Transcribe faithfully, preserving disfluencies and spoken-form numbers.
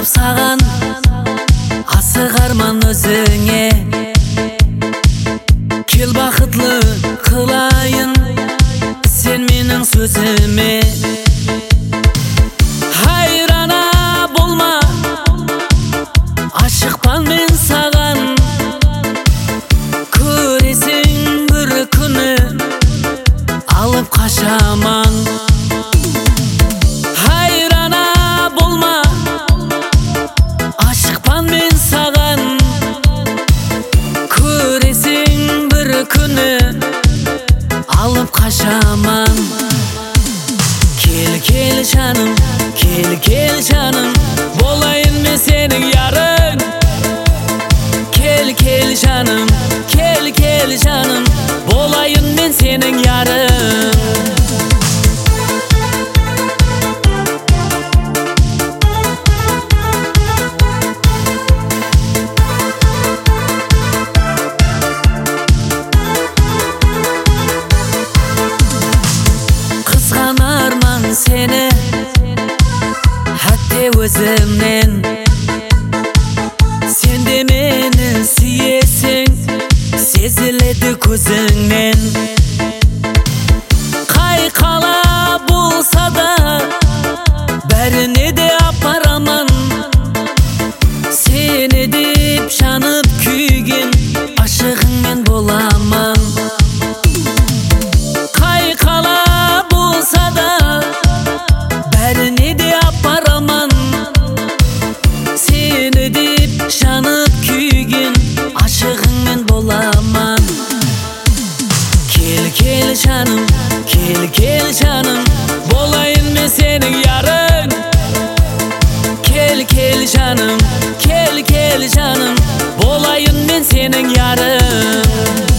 Аңсап саған асық арман өзіңе, кел бақытлы қылайын сен менің сөзіме. Хайрана болма, ашықпан мен саған, көресің бір күні алып қашаман. Хайрана болма, ашықпан мен саған, көресің бір күні алып қашаман. Кел, кел жаным, кел, кел жаным, болайын мен сенің ярың. Кел, кел жаным, кел, кел жаным, болайын мен сенің ярың. Қызғанарман сені әтте өзімнен, сен де мені сүйесің, сезіледі көзіңнен. Қай қала болса да бәріне де апараман, сені деп жанып күйген ашығыңмен боламан. Қай қала болса да бәріне де апараман, сені деп жанып күйген ашығыңмен боламан. Кел, кел жаным, кел, кел жаным, болайын мен сенің ярың. Кел, кел жаным, кел, кел жаным, болайын мен сенің ярың.